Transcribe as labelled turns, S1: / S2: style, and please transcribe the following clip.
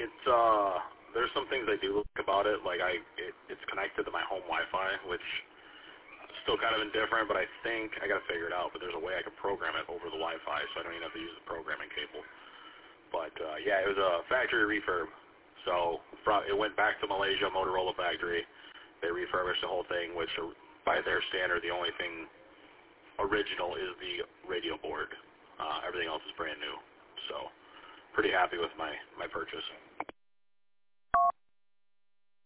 S1: It's there's some things I do like about it. Like it's connected to my home Wi-Fi, which is still kind of indifferent, but I think I gotta figure it out. But there's a way I can program it over the Wi-Fi, so I don't even have to use the programming cable. But yeah, it was a factory refurb. So it went back to Malaysia, Motorola factory. They refurbished the whole thing, which by their standard, the only thing original is the radio board. Everything else is brand new. So pretty happy with my purchase.